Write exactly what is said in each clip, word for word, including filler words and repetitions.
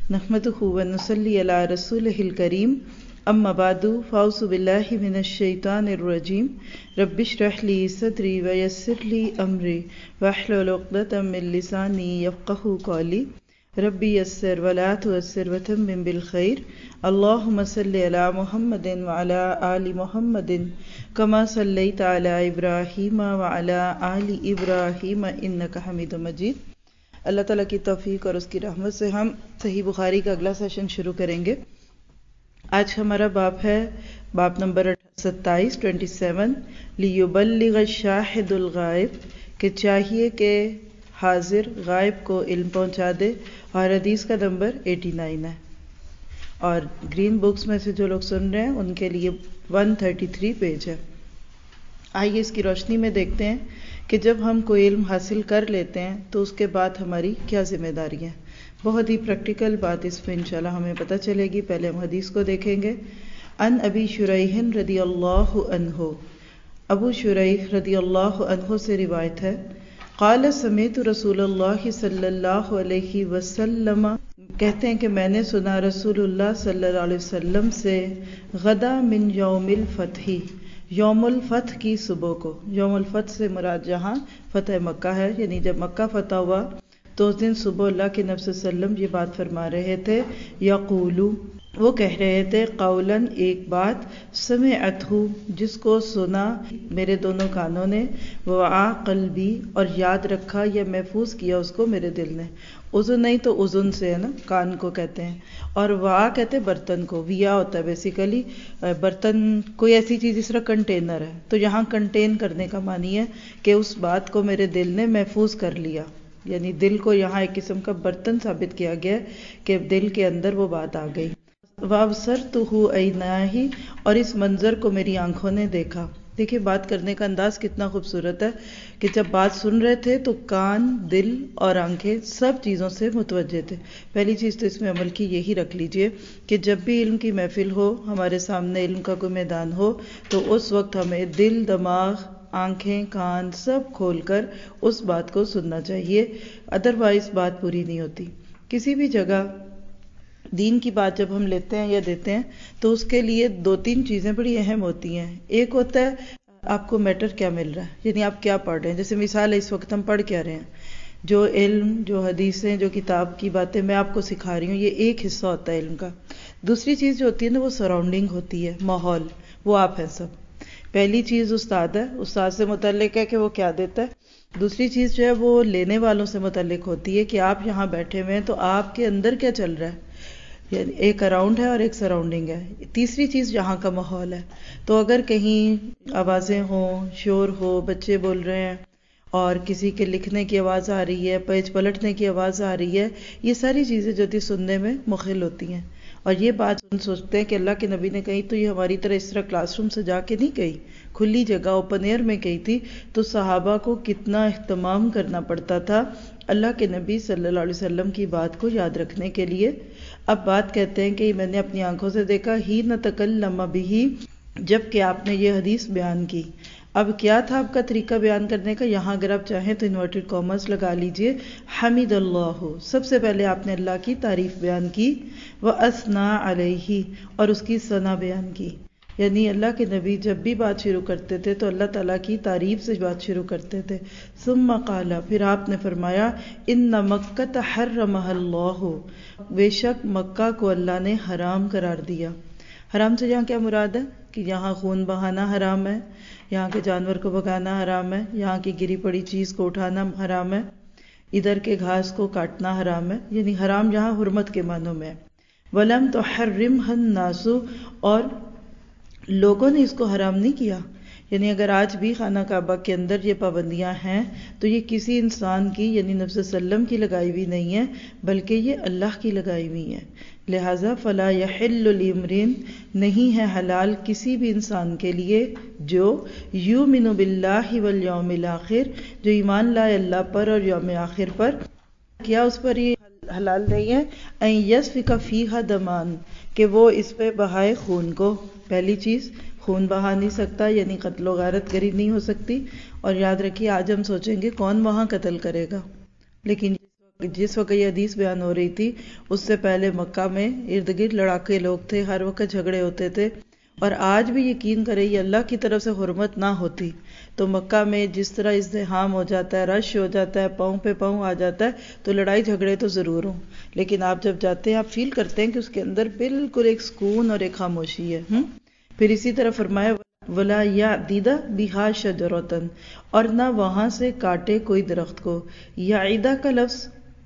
نحمدہ و نصلی علی رسولہ الکریم اما بعد فاعوذ باللہ من الشیطان الرجیم رب اشرح لی صدری ویسر لی امری واحلل عقدۃ من لسانی یفقہوا قولی رب یسر ولا تعسر وتمم بالخیر اللہم صلی علی محمد وعلی آل محمد کما صلیت علی ابراہیم وعلی آل ابراہیم انک حمید مجید۔ اللہ تعالیٰ کی توفیق اور اس کی رحمت سے ہم صحیح بخاری کا اگلا سیشن شروع کریں گے۔ آج ہمارا باب ہے باب نمبر ستائیس ٹوینٹی سیون لیبلغ الشاہد الغائب، کہ چاہیے کہ حاضر غائب کو علم پہنچا دے، اور حدیث کا نمبر ایٹی نائن ہے، اور گرین بکس میں سے جو لوگ سن رہے ہیں ان کے لیے ون تھرٹی تھری پیج ہے۔ آئیے اس کی روشنی میں دیکھتے ہیں کہ جب ہم کوئی علم حاصل کر لیتے ہیں تو اس کے بعد ہماری کیا ذمہ داری ہیں۔ بہت ہی پریکٹیکل بات اس میں انشاءاللہ ہمیں پتہ چلے گی۔ پہلے ہم حدیث کو دیکھیں گے۔ ان ابی شریح رضی اللہ عنہ، ابو شریح رضی اللہ عنہ سے روایت ہے، قال سمعت رسول اللہ صلی اللہ علیہ وسلم، کہتے ہیں کہ میں نے سنا رسول اللہ صلی اللہ علیہ وسلم سے، غدا من یوم الفتح، یوم الفتح کی صبح کو۔ یوم الفتح سے مراد جہاں فتح مکہ ہے، یعنی جب مکہ فتح ہوا تو اس دن صبح اللہ کے نبی صلی اللہ علیہ وسلم یہ بات فرما رہے تھے، یقولو، وہ کہہ رہے تھے، قولاً ایک بات، سمعتہ، جس کو سنا میرے دونوں کانوں نے، وعا قلبی، اور یاد رکھا یا محفوظ کیا اس کو میرے دل نے۔ اذن نہیں تو اذن سے ہے نا، کان کو کہتے ہیں، اور وعا کہتے ہیں برتن کو، ویا ہوتا ہے بیسیکلی برتن، کوئی ایسی چیز جس طرح کنٹینر ہے، تو یہاں کنٹین کرنے کا معنی ہے کہ اس بات کو میرے دل نے محفوظ کر لیا، یعنی دل کو یہاں ایک قسم کا برتن ثابت کیا گیا کہ دل کے اندر وہ بات آ گئی۔ وَأَبْصَرْتُهُ عَيْنَاهِ، اور اس منظر کو میری آنکھوں نے دیکھا۔ دیکھیں بات کرنے کا انداز کتنا خوبصورت ہے کہ جب بات سن رہے تھے تو کان، دل اور آنکھیں سب چیزوں سے متوجہ تھے۔ پہلی چیز تو اس میں عمل کی یہی رکھ لیجئے کہ جب بھی علم کی محفل ہو، ہمارے سامنے علم کا کوئی میدان ہو، تو اس وقت ہمیں دل، دماغ، آنکھیں، کان سب کھول کر اس بات کو سننا چاہیے، ادروائز بات پوری نہیں ہوتی۔ کسی بھی جگہ دین کی بات جب ہم لیتے ہیں یا دیتے ہیں تو اس کے لیے دو تین چیزیں بڑی اہم ہوتی ہیں۔ ایک ہوتا ہے آپ کو میٹر کیا مل رہا ہے، یعنی آپ کیا پڑھ رہے ہیں۔ جیسے مثال ہے، اس وقت ہم پڑھ کیا رہے ہیں، جو علم، جو حدیثیں، جو کتاب کی باتیں میں آپ کو سکھا رہی ہوں، یہ ایک حصہ ہوتا ہے علم کا۔ دوسری چیز جو ہوتی ہے نا، وہ سراؤنڈنگ ہوتی ہے، ماحول، وہ آپ ہیں سب۔ پہلی چیز استاد ہے، استاد سے متعلق ہے کہ وہ کیا دیتا ہے۔ دوسری چیز جو ہے وہ لینے والوں سے متعلق ہوتی ہے کہ آپ یہاں بیٹھے ہوئے ہیں تو آپ کے اندر کیا چل رہا ہے، یعنی ایک اراؤنڈ ہے اور ایک سراؤنڈنگ ہے۔ تیسری چیز یہاں کا ماحول ہے۔ تو اگر کہیں آوازیں ہوں، شور ہو، بچے بول رہے ہیں، اور کسی کے لکھنے کی آواز آ رہی ہے، پیج پلٹنے کی آواز آ رہی ہے، یہ ساری چیزیں جو تھی سننے میں مخل ہوتی ہیں۔ اور یہ بات ہم سوچتے ہیں کہ اللہ کے نبی نے کہی تو یہ ہماری طرح اس طرح کلاس روم سے جا کے نہیں کہی، کھلی جگہ اوپن ایئر میں کہی تھی، تو صحابہ کو کتنا اہتمام کرنا پڑتا تھا اللہ کے نبی صلی اللہ علیہ وسلم کی بات کو یاد رکھنے کے لیے۔ اب بات کہتے ہیں کہ میں نے اپنی آنکھوں سے دیکھا، ہی نہ تکلم بہ، جب کہ آپ نے یہ حدیث بیان کی۔ اب کیا تھا آپ کا طریقہ بیان کرنے کا، یہاں اگر آپ چاہیں تو انورٹڈ کامرس لگا لیجئے، حمید اللہ، سب سے پہلے آپ نے اللہ کی تعریف بیان کی، وَأَثْنَا عَلَيْهِ، اور اس کی ثنا بیان کی۔ یعنی اللہ کے نبی جب بھی بات شروع کرتے تھے تو اللہ تعالیٰ کی تعریف سے بات شروع کرتے تھے۔ ثم قال، پھر آپ نے فرمایا، ان مکہ حرمها اللہ، بے شک مکہ کو اللہ نے حرام قرار دیا۔ حرام سے یہاں کیا مراد ہے کہ یہاں خون بہانا حرام ہے، یہاں کے جانور کو بھگانا حرام ہے، یہاں کی گری پڑی چیز کو اٹھانا حرام ہے، ادھر کے گھاس کو کاٹنا حرام ہے، یعنی حرام یہاں حرمت کے معنوں میں ہے۔ وَلَمْ تُحَرِّمْهَا النَّاسُ، اور لوگوں نے اس کو حرام نہیں کیا۔ یعنی اگر آج بھی خانہ کعبہ کے اندر یہ پابندیاں ہیں تو یہ کسی انسان کی، یعنی نبی صلی اللہ علیہ وسلم کی لگائی ہوئی نہیں ہے، بلکہ یہ اللہ کی لگائی ہوئی ہے۔ لہٰذا فلا یحل لامرئ، نہیں ہے حلال کسی بھی انسان کے لیے جو یؤمن باللہ والیوم الآخر، جو ایمان لائے اللہ پر اور یوم آخر پر، کیا اس پر یہ حلال نہیں ہے، ان یسفک فیہا دمان، کہ وہ اس پہ بہائے خون کو۔ پہلی چیز، خون بہا نہیں سکتا، یعنی قتل و غارت گری نہیں ہو سکتی۔ اور یاد رکھیے آج ہم سوچیں گے کون وہاں قتل کرے گا، لیکن جس وقت یہ حدیث بیان ہو رہی تھی اس سے پہلے مکہ میں ارد گرد لڑاکے لوگ تھے، ہر وقت جھگڑے ہوتے تھے، اور آج بھی یقین کرے یہ اللہ کی طرف سے حرمت نہ ہوتی تو مکہ میں جس طرح ازدحام ہو جاتا ہے، رش ہو جاتا ہے، پاؤں پہ پاؤں آ جاتا ہے، تو لڑائی جھگڑے تو ضرور ہوں، لیکن آپ جب جاتے ہیں آپ فیل کرتے ہیں کہ اس کے اندر بالکل ایک سکون اور ایک خاموشی ہے۔ ہم پھر اسی طرح فرمایا ولا یعدد بہا شجرۃ، اور نہ وہاں سے کاٹے کوئی درخت کو۔ یعیدہ کا لفظ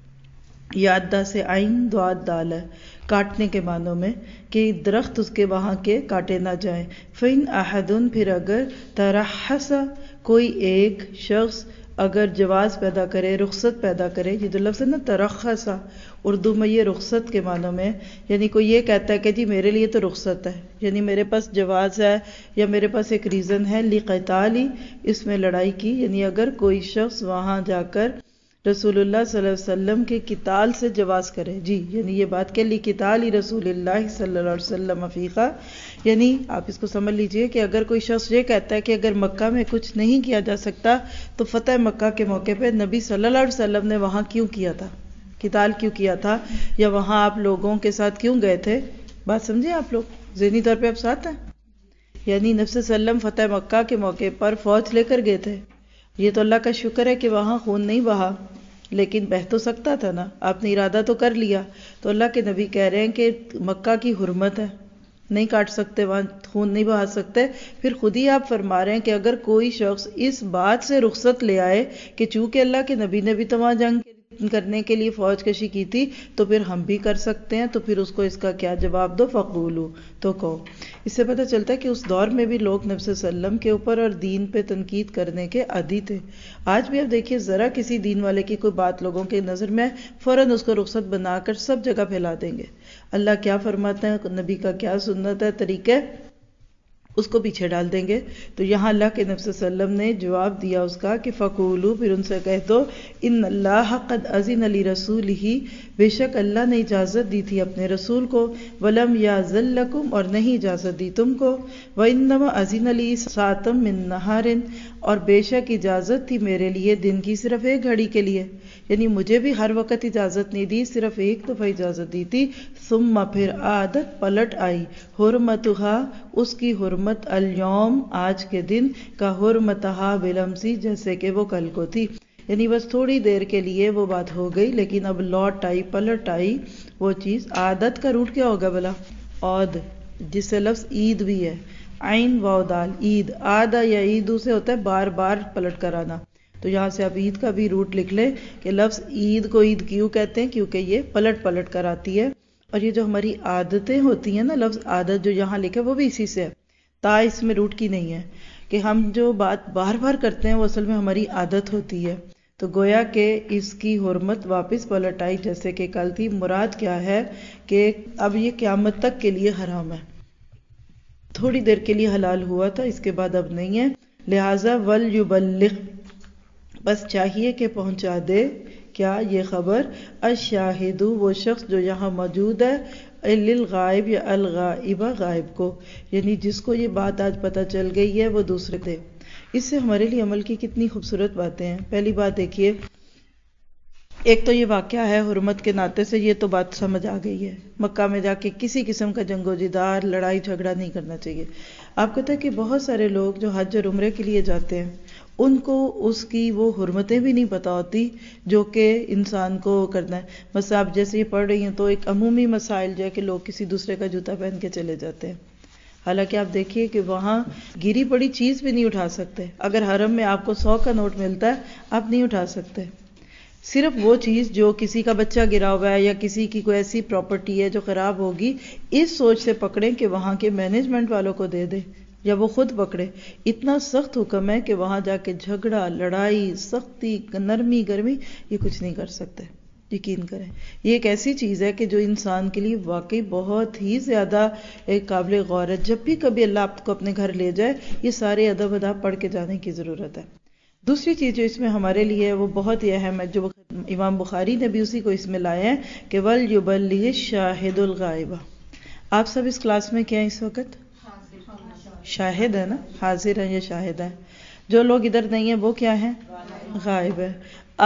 یادہ سے عین دعات دال ہے، کاٹنے کے معنوں میں، کہ درخت اس کے وہاں کے کاٹے نہ جائیں۔ فَإِنْ أَحَدٌ، پھر اگر ترحس، کوئی ایک شخص اگر جواز پیدا کرے، رخصت پیدا کرے، یہ جو لفظ ہے نا ترخصا، اردو میں یہ رخصت کے معنوں میں، یعنی کوئی یہ کہتا ہے کہ جی میرے لیے تو رخصت ہے، یعنی میرے پاس جواز ہے یا میرے پاس ایک ریزن ہے لقتالی، اس میں لڑائی کی، یعنی اگر کوئی شخص وہاں جا کر رسول اللہ صلی اللہ علیہ وسلم کے قتال سے جواز کرے، جی یعنی یہ بات کہ لقتال رسول اللہ صلی اللہ علیہ وسلم فیقہ، یعنی آپ اس کو سمجھ لیجئے کہ اگر کوئی شخص یہ کہتا ہے کہ اگر مکہ میں کچھ نہیں کیا جا سکتا تو فتح مکہ کے موقع پہ نبی صلی اللہ علیہ وسلم نے وہاں کیوں کیا تھا، قتال کیوں کیا تھا، یا وہاں آپ لوگوں کے ساتھ کیوں گئے تھے؟ بات سمجھے آپ لوگ، ذہنی طور پہ آپ ساتھ ہیں؟ یعنی نبی صلی اللہ علیہ وسلم فتح مکہ کے موقع پر فوج لے کر گئے تھے، یہ تو اللہ کا شکر ہے کہ وہاں خون نہیں بہا، لیکن بہہ تو سکتا تھا نا، آپ نے ارادہ تو کر لیا۔ تو اللہ کے نبی کہہ رہے ہیں کہ مکہ کی حرمت ہے، نہیں کاٹ سکتے، وہاں خون نہیں بہا سکتے۔ پھر خود ہی آپ فرما رہے ہیں کہ اگر کوئی شخص اس بات سے رخصت لے آئے کہ چونکہ اللہ کے نبی نے بھی تو وہاں جنگ کرنے کے لیے فوج کشی کی تھی تو پھر ہم بھی کر سکتے ہیں، تو پھر اس کو اس کا کیا جواب دو؟ فقولو، تو کہو۔ اس سے پتہ چلتا ہے کہ اس دور میں بھی لوگ نبی صلی اللہ علیہ وسلم کے اوپر اور دین پہ تنقید کرنے کے عادی تھے۔ آج بھی اب دیکھیے ذرا کسی دین والے کی کوئی بات لوگوں کے نظر میں فوراً اس کو رخصت بنا کر سب جگہ پھیلا دیں گے۔ اللہ کیا فرماتے ہیں، نبی کا کیا سنت ہے، طریقہ، اس کو پیچھے ڈال دیں گے۔ تو یہاں اللہ کے نبی صلی اللہ علیہ وسلم نے جواب دیا اس کا کہ فقولو، پھر ان سے کہہ دو، ان اللہ قد اذن لرسولہ، بے شک اللہ نے اجازت دی تھی اپنے رسول کو، ولم یاذن لکم، اور نہیں اجازت دی تم کو، وانما اذن لی ساعۃ من نہار، اور بے شک اجازت تھی میرے لیے دن کی صرف ایک گھڑی کے لیے، یعنی مجھے بھی ہر وقت اجازت نہیں دی، صرف ایک دفعہ اجازت دی تھی۔ ثم پھر عادت پلٹ آئی، حرمتہا، اس کی حرمت، الیوم آج کے دن، کا حرمتہا بالامسی، جیسے کہ وہ کل کو تھی، یعنی بس تھوڑی دیر کے لیے وہ بات ہو گئی، لیکن اب لوٹ آئی، پلٹ آئی وہ چیز۔ عادت کا روٹ کیا ہوگا بلا؟ عود، جس سے لفظ عید بھی ہے، عین واو دال، عید، عادہ یا عیدو سے ہوتا ہے بار بار پلٹ کر آنا، تو یہاں سے آپ عید کا بھی روٹ لکھ لیں کہ لفظ عید کو عید کیوں کہتے ہیں، کیونکہ یہ پلٹ پلٹ کر آتی ہے۔ اور یہ جو ہماری عادتیں ہوتی ہیں نا، لفظ عادت جو یہاں لکھا ہے وہ بھی اسی سے ہے، تا اس میں روٹ کی نہیں ہے، کہ ہم جو بات بار بار کرتے ہیں وہ اصل میں ہماری عادت ہوتی ہے، تو گویا کہ اس کی حرمت واپس پلٹ آئی جیسے کہ کل تھی۔ مراد کیا ہے کہ اب یہ قیامت تک کے لیے حرام ہے، تھوڑی دیر کے لیے حلال ہوا تھا، اس کے بعد اب نہیں ہے، لہٰذا وَلْيُبَلِّغْ، بس چاہیے کہ پہنچا دے کیا یہ خبر، الشاہد، وہ شخص جو یہاں موجود ہے، للغائب یا الغائب، غائب کو، یعنی جس کو یہ بات آج پتہ چل گئی ہے وہ دوسرے دے۔ اس سے ہمارے لیے عمل کی کتنی خوبصورت باتیں ہیں۔ پہلی بات دیکھیے، ایک تو یہ واقعہ ہے حرمت کے ناطے سے، یہ تو بات سمجھ آ گئی ہے، مکہ میں جا کے کسی قسم کا جنگ و جدال، لڑائی جھگڑا نہیں کرنا چاہیے۔ آپ کہتے ہیں کہ بہت سارے لوگ جو حج اور عمرے کے لیے جاتے ہیں ان کو اس کی وہ حرمتیں بھی نہیں پتہ ہوتی جو کہ انسان کو کرنا ہے۔ مثلا آپ جیسے یہ پڑھ رہی ہیں تو ایک عمومی مسائل جو ہے کہ لوگ کسی دوسرے کا جوتا پہن کے چلے جاتے ہیں، حالانکہ آپ دیکھیے کہ وہاں گری پڑی چیز بھی نہیں اٹھا سکتے۔ اگر حرم میں آپ کو سو کا نوٹ ملتا ہے آپ نہیں اٹھا سکتے، صرف وہ چیز جو کسی کا بچہ گرا ہوا ہے یا کسی کی کوئی ایسی پراپرٹی ہے جو خراب ہوگی، اس سوچ سے پکڑیں کہ وہاں کے مینجمنٹ والوں کو دے دے یا وہ خود پکڑے۔ اتنا سخت حکم ہے کہ وہاں جا کے جھگڑا، لڑائی، سختی، نرمی، گرمی، یہ کچھ نہیں کر سکتے، یقین کریں۔ یہ ایک ایسی چیز ہے کہ جو انسان کے لیے واقعی بہت ہی زیادہ ایک قابل غور ہے۔ جب بھی کبھی اللہ آپ کو اپنے گھر لے جائے یہ سارے ادب اداب پڑھ کے جانے کی ضرورت ہے۔ دوسری چیز جو اس میں ہمارے لیے ہے وہ بہت ہی اہم ہے، جو امام بخاری نے بھی اسی کو اس میں لائے ہیں کہ وَلْيُبَلِّغِ الشَّاهِدُ الْغَائِبَ۔ آپ سب اس کلاس میں کیا ہیں اس وقت؟ شاہد ہے نا، حاضر ہیں یا شاہد ہیں؟ جو لوگ ادھر نہیں ہیں وہ کیا ہیں؟ غائب ہے۔ آپ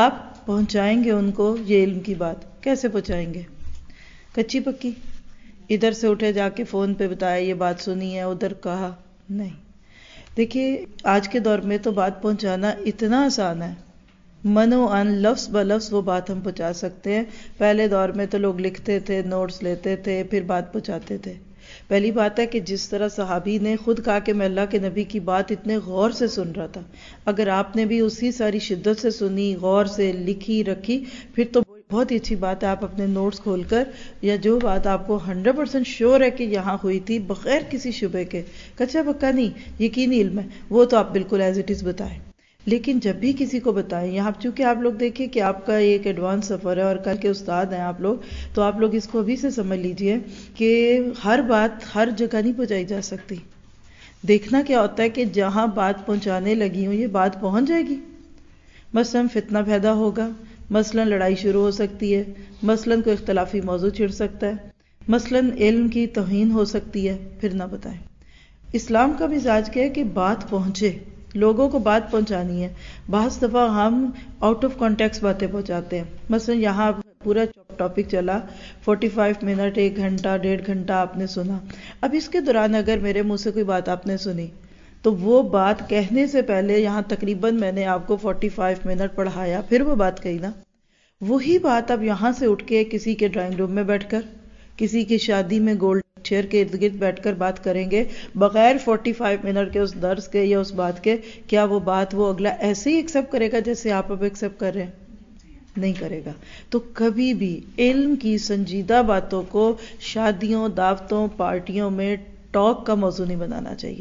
پہنچائیں گے ان کو یہ علم کی بات. کیسے پہنچائیں گے؟ کچی پکی ادھر سے اٹھے جا کے فون پہ بتایا یہ بات سنی ہے ادھر کہا؟ نہیں. دیکھیے آج کے دور میں تو بات پہنچانا اتنا آسان ہے، منو ان لفظ بلفظ وہ بات ہم پہنچا سکتے ہیں. پہلے دور میں تو لوگ لکھتے تھے، نوٹس لیتے تھے، پھر بات پہنچاتے تھے. پہلی بات ہے کہ جس طرح صحابی نے خود کہا کہ میں اللہ کے نبی کی بات اتنے غور سے سن رہا تھا، اگر آپ نے بھی اسی ساری شدت سے سنی، غور سے لکھی رکھی، پھر تو بہت ہی اچھی بات ہے. آپ اپنے نوٹس کھول کر یا جو بات آپ کو ہنڈریڈ پرسینٹ شیور ہے کہ یہاں ہوئی تھی بغیر کسی شبے کے، کچا پکا نہیں، یقینی علم ہے، وہ تو آپ بالکل ایز اٹ از بتائیں. لیکن جب بھی کسی کو بتائیں، یہاں چونکہ آپ لوگ دیکھیں کہ آپ کا ایک ایڈوانس سفر ہے اور کل کے استاد ہیں آپ لوگ، تو آپ لوگ اس کو ابھی سے سمجھ لیجئے کہ ہر بات ہر جگہ نہیں پہنچائی جا سکتی. دیکھنا کیا ہوتا ہے کہ جہاں بات پہنچانے لگی ہوں یہ بات پہنچ جائے گی. مثلاً فتنہ پیدا ہوگا، مثلاً لڑائی شروع ہو سکتی ہے، مثلاً کوئی اختلافی موضوع چھڑ سکتا ہے، مثلاً علم کی توہین ہو سکتی ہے، پھر نہ بتائیں. اسلام کا مزاج کیا ہے کہ بات پہنچے، لوگوں کو بات پہنچانی ہے. بعض دفعہ ہم آؤٹ آف کانٹیکس باتیں پہنچاتے ہیں. مثلا یہاں پورا ٹاپک چلا فورٹی فائیو منٹ، ایک گھنٹہ، ڈیڑھ گھنٹہ آپ نے سنا. اب اس کے دوران اگر میرے منہ سے کوئی بات آپ نے سنی تو وہ بات کہنے سے پہلے یہاں تقریباً میں نے آپ کو فورٹی فائیو منٹ پڑھایا، پھر وہ بات کہی نا. وہی بات اب یہاں سے اٹھ کے کسی کے ڈرائنگ روم میں بیٹھ کر، کسی کی شادی میں گولڈ چیئر کے ارد گرد بیٹھ کر بات کریں گے بغیر فورٹی فائیو منٹ کے اس درس کے یا اس بات کے، کیا وہ بات وہ اگلا ایسے ہی ایکسیپٹ کرے گا جیسے آپ اب ایکسیپٹ کر رہے ہیں؟ نہیں کرے گا. تو کبھی بھی علم کی سنجیدہ باتوں کو شادیوں، دعوتوں، پارٹیوں میں ٹاک کا موضوع نہیں بنانا چاہیے.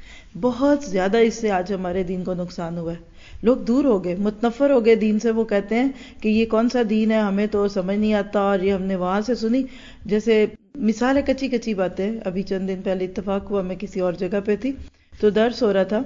بہت زیادہ اس سے آج ہمارے دین کو نقصان ہوا ہے. لوگ دور ہو گئے، متنفر ہو گئے دین سے. وہ کہتے ہیں کہ یہ کون سا دین ہے، ہمیں تو سمجھ نہیں آتا، اور یہ ہم نے وہاں سے سنی. جیسے مثال ہے کچی کچی باتیں. ابھی چند دن پہلے اتفاق ہوا، میں کسی اور جگہ پہ تھی تو درس ہو رہا تھا،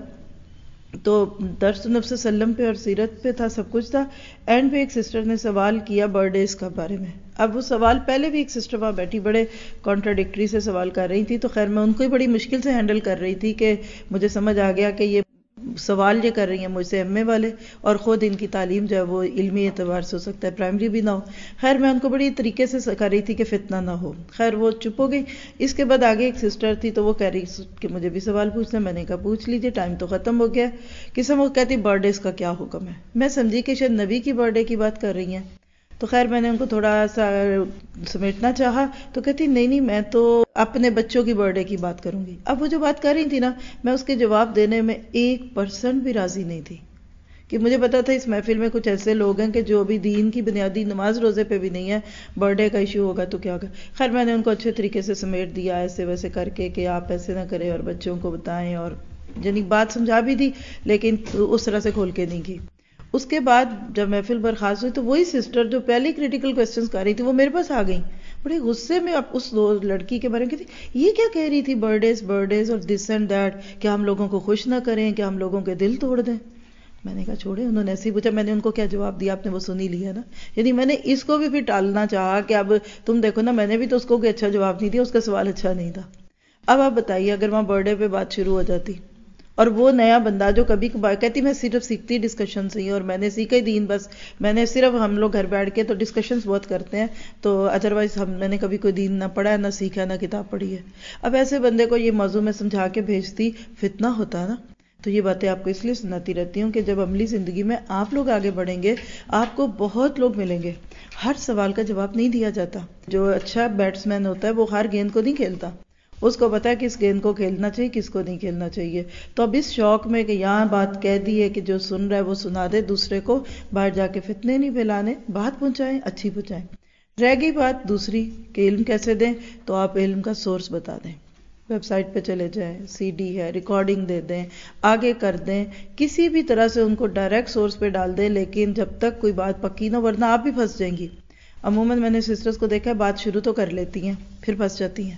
تو درس نبی صلی اللہ علیہ وسلم پہ اور سیرت پہ تھا، سب کچھ تھا. اینڈ پہ ایک سسٹر نے سوال کیا برتھ ڈیز کا بارے میں. اب وہ سوال پہلے بھی ایک سسٹر وہاں بیٹھی بڑے کانٹراڈکٹری سے سوال کر رہی تھی، تو خیر میں ان کو ہی بڑی مشکل سے ہینڈل کر رہی تھی کہ مجھے سمجھ آ گیا کہ یہ سوال یہ کر رہی ہیں مجھ سے ایم اے والے، اور خود ان کی تعلیم جو ہے وہ علمی اعتبار سے ہو سکتا ہے پرائمری بھی نہ ہو. خیر میں ان کو بڑی طریقے سے کر رہی تھی کہ فتنہ نہ ہو. خیر وہ چپ ہو گئی. اس کے بعد آگے ایک سسٹر تھی تو وہ کہہ رہی کہ مجھے بھی سوال پوچھنا. میں نے کہا پوچھ لیجیے، ٹائم تو ختم ہو گیا. کسی وہ کہتی برتھ ڈیز کا کیا حکم ہے. میں سمجھی کہ شاید نبی کی برتھ ڈے کی بات کر رہی ہیں، تو خیر میں نے ان کو تھوڑا سا سمیٹنا چاہا، تو کہتی نہیں نہیں میں تو اپنے بچوں کی برتھ ڈے کی بات کروں گی. اب وہ جو بات کر رہی تھی نا، میں اس کے جواب دینے میں ایک پرسنٹ بھی راضی نہیں تھی، کہ مجھے پتا تھا اس محفل میں کچھ ایسے لوگ ہیں کہ جو بھی دین کی بنیادی نماز روزے پہ بھی نہیں ہے، برتھ ڈے کا ایشو ہوگا تو کیا ہوگا. خیر میں نے ان کو اچھے طریقے سے سمیٹ دیا ایسے ویسے کر کے کہ آپ ایسے نہ کریں اور بچوں کو بتائیں، اور یعنی بات سمجھا بھی دی لیکن اس طرح سے کھول کے نہیں کی. اس کے بعد جب محفل برخاست ہوئی تو وہی سسٹر جو پہلے کریٹیکل کوسچنز کر رہی تھی وہ میرے پاس آ گئیں بڑے غصے میں. اب اس لڑکی کے بارے میں کہتی یہ کیا کہہ رہی تھی، برتھ ڈیز برتھ ڈیز اور دس اینڈ دیٹ، کہ ہم لوگوں کو خوش نہ کریں، کہ ہم لوگوں کے دل توڑ دیں. میں نے کہا چھوڑے. انہوں نے ایسے ہی پوچھا، میں نے ان کو کیا جواب دیا، آپ نے وہ سن ہی لیا نا. یعنی میں نے اس کو بھی پھر ٹالنا چاہا کہ اب تم دیکھو نا، میں نے بھی تو اس کو کوئی اچھا جواب نہیں دیا، اس کا سوال اچھا نہیں تھا. اب آپ بتائیے اگر وہاں برتھ ڈے پہ بات شروع ہو جاتی اور وہ نیا بندہ جو کبھی کہتی میں صرف سیکھتی ڈسکشن سے ہی، اور میں نے سیکھا ہی دین، بس میں نے صرف ہم لوگ گھر بیٹھ کے تو ڈسکشنز بہت کرتے ہیں تو ادروائز ہم میں نے کبھی کوئی دین نہ پڑھا ہے، نہ سیکھا، نہ کتاب پڑھی ہے. اب ایسے بندے کو یہ موضوع میں سمجھا کے بھیجتی، فتنہ ہوتا ہے نا. تو یہ باتیں آپ کو اس لیے سناتی رہتی ہوں کہ جب عملی زندگی میں آپ لوگ آگے بڑھیں گے آپ کو بہت لوگ ملیں گے. ہر سوال کا جواب نہیں دیا جاتا. جو اچھا بیٹس مین ہوتا ہے وہ ہر گیند کو نہیں کھیلتا، اس کو پتا ہے کس گیند کو کھیلنا چاہیے کس کو نہیں کھیلنا چاہیے. تو اب اس شوق میں کہ یہاں بات کہہ دی ہے کہ جو سن رہا ہے وہ سنا دے دوسرے کو، باہر جا کے فتنے نہیں پھیلانے، بات پہنچائیں، اچھی پہنچائیں. رہ گئی بات دوسری کہ علم کیسے دیں، تو آپ علم کا سورس بتا دیں. ویب سائٹ پہ چلے جائیں، سی ڈی ہے، ریکارڈنگ دے دیں، آگے کر دیں، کسی بھی طرح سے ان کو ڈائریکٹ سورس پہ ڈال دیں، لیکن جب تک کوئی بات پکی نہ، ورنہ آپ بھی پھنس جائیں گی. عموماً میں نے سسٹرز کو دیکھا ہے بات شروع تو کر لیتی ہیں پھر پھنس جاتی ہیں،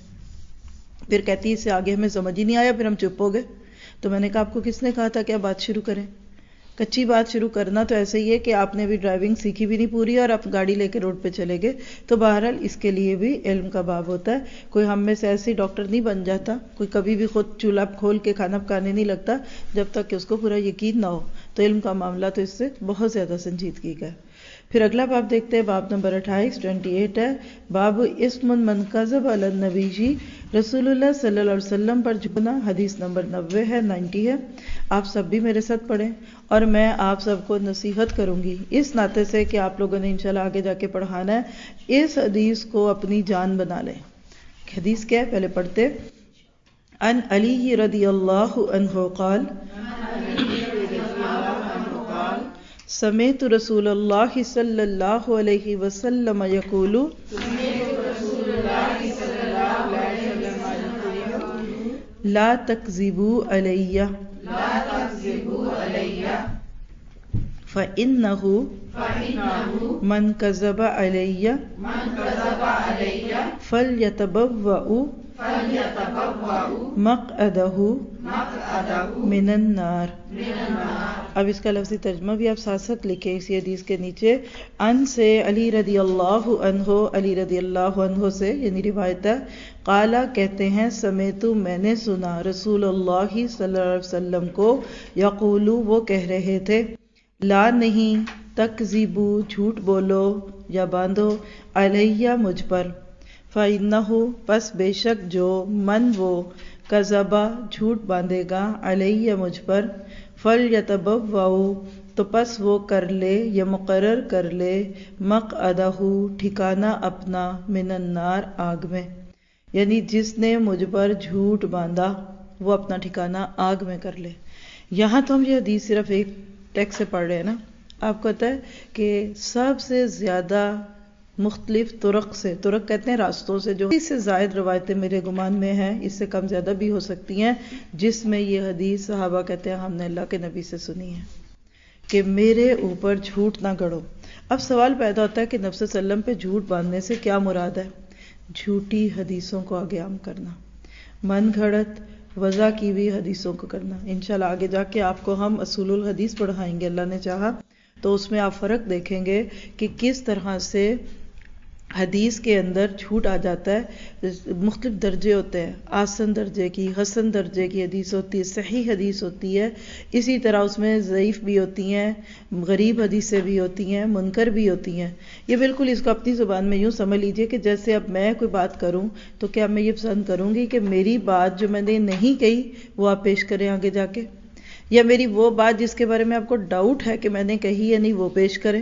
پھر کہتی ہے اس سے آگے ہمیں سمجھ ہی نہیں آیا، پھر ہم چپ ہو گئے. تو میں نے کہا آپ کو کس نے کہا تھا کہ آپ بات شروع کریں؟ کچی بات شروع کرنا تو ایسے ہی ہے کہ آپ نے بھی ڈرائیونگ سیکھی بھی نہیں پوری اور آپ گاڑی لے کے روڈ پہ چلے گئے. تو بہرحال اس کے لیے بھی علم کا باب ہوتا ہے. کوئی ہم میں سے ایسی ڈاکٹر نہیں بن جاتا، کوئی کبھی بھی خود چولہا کھول کے کھانا پکانے نہیں لگتا جب تک کہ اس کو پورا یقین نہ ہو. تو علم کا معاملہ تو اس سے بہت زیادہ سنجیدگی کا ہے. پھر اگلا باب دیکھتے ہیں، باب نمبر اٹھائیس ٹوینٹی ایٹ ہے، باب اسم من کذب علی النبی جی، رسول اللہ صلی اللہ علیہ وسلم پر جھوٹنا، حدیث نمبر نوے ہے، نائنٹی ہے۔ آپ سب بھی میرے ساتھ پڑھیں اور میں آپ سب کو نصیحت کروں گی اس ناطے سے کہ آپ لوگوں نے انشاءاللہ آگے جا کے پڑھانا ہے، اس حدیث کو اپنی جان بنا لیں۔ حدیث کیا ہے پہلے پڑھتے، ان علی رضی اللہ عنہ قال سمعت رسول اللہ صلی اللہ علیہ وسلم یقول لا تکذبوا علی فإنه من كذب علی فلیتبوأ مقعدہ من النار۔ اب اس کا لفظی ترجمہ بھی آپ ساتھ ساتھ لکھیں اسی حدیث کے نیچے، ان سے علی رضی اللہ عنہ، علی رضی اللہ عنہ سے یعنی روایت ہے، قالا کہتے ہیں، سمیتو میں نے سنا، رسول اللہ صلی اللہ علیہ وسلم کو، یقولو وہ کہہ رہے تھے، لا نہیں، تکذبو جھوٹ بولو یا باندھو، علیہ مجھ پر، فَإِنَّهُ پس بے شک جو، من وہ، کذبا جھوٹ باندھے گا، علیہ مجھ پر، فَلْيَتَبَوَّأْ تو پس وہ کر لے یا مقرر کر لے، مقعدہ ٹھکانہ اپنا، من النار آگ میں، یعنی جس نے مجھ پر جھوٹ باندھا وہ اپنا ٹھکانہ آگ میں کر لے۔ یہاں تو ہم یہ حدیث صرف ایک ٹیکسٹ سے پڑھ رہے ہیں نا، آپ کو پتہ ہے کہ سب سے زیادہ مختلف طرق سے، طرق کہتے ہیں راستوں سے، جو اس سے زائد روایتیں میرے گمان میں ہیں، اس سے کم زیادہ بھی ہو سکتی ہیں، جس میں یہ حدیث صحابہ کہتے ہیں ہم نے اللہ کے نبی سے سنی ہے کہ میرے اوپر جھوٹ نہ گڑھو۔ اب سوال پیدا ہوتا ہے کہ نبی صلی اللہ علیہ وسلم پہ جھوٹ باندھنے سے کیا مراد ہے؟ جھوٹی حدیثوں کو آگے عام کرنا، من گھڑت وضع کی ہوئی حدیثوں کو کرنا۔ انشاءاللہ آگے جا کے آپ کو ہم اصول الحدیث پڑھائیں گے اللہ نے چاہا تو، اس میں آپ فرق دیکھیں گے کہ کس طرح سے حدیث کے اندر جھوٹ آ جاتا ہے۔ مختلف درجے ہوتے ہیں، آسن درجے کی، حسن درجے کی حدیث ہوتی ہے، صحیح حدیث ہوتی ہے، اسی طرح اس میں ضعیف بھی ہوتی ہیں، غریب حدیثیں بھی ہوتی ہیں، منکر بھی ہوتی ہیں۔ یہ بالکل اس کو اپنی زبان میں یوں سمجھ لیجئے کہ جیسے اب میں کوئی بات کروں تو کیا میں یہ پسند کروں گی کہ میری بات جو میں نے نہیں کہی وہ آپ پیش کریں آگے جا کے، یا میری وہ بات جس کے بارے میں آپ کو ڈاؤٹ ہے کہ میں نے کہی یا نہیں وہ پیش کریں؟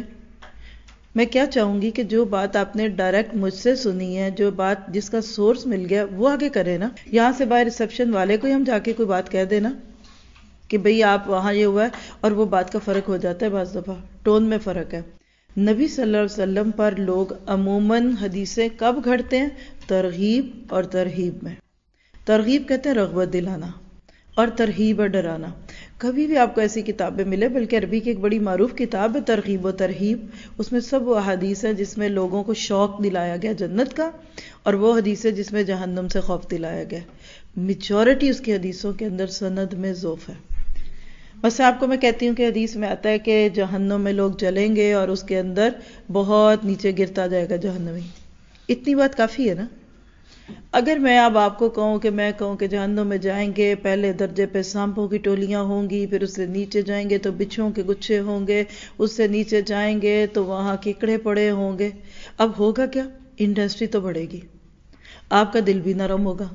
میں کیا چاہوں گی کہ جو بات آپ نے ڈائریکٹ مجھ سے سنی ہے، جو بات جس کا سورس مل گیا وہ آگے کرے نا۔ یہاں سے باہر ریسپشن والے کو ہی ہم جا کے کوئی بات کہہ دینا کہ بھئی آپ وہاں یہ ہوا ہے، اور وہ بات کا فرق ہو جاتا ہے، بعض دفعہ ٹون میں فرق ہے۔ نبی صلی اللہ علیہ وسلم پر لوگ عموماً حدیثیں کب گھڑتے ہیں؟ ترغیب اور ترہیب میں۔ ترغیب کہتے ہیں رغبت دلانا، اور ترہیب ہے ڈرانا۔ کبھی بھی آپ کو ایسی کتابیں ملے، بلکہ عربی کی ایک بڑی معروف کتاب ہے ترغیب و ترہیب، اس میں سب وہ حدیث ہیں جس میں لوگوں کو شوق دلایا گیا جنت کا، اور وہ حدیثیں جس میں جہنم سے خوف دلایا گیا۔ میجورٹی اس کی حدیثوں کے اندر سند میں ضعف ہے۔ بس آپ کو میں کہتی ہوں کہ حدیث میں آتا ہے کہ جہنم میں لوگ جلیں گے اور اس کے اندر بہت نیچے گرتا جائے گا جہنمی۔ اتنی بات کافی ہے نا۔ اگر میں اب آپ کو کہوں کہ میں کہوں کہ جہنم میں جائیں گے، پہلے درجے پہ سانپوں کی ٹولیاں ہوں گی، پھر اس سے نیچے جائیں گے تو بچھوؤں کے گچھے ہوں گے، اس سے نیچے جائیں گے تو وہاں کیکڑے پڑے ہوں گے، اب ہوگا کیا؟ انڈسٹری تو بڑھے گی، آپ کا دل بھی نرم ہوگا۔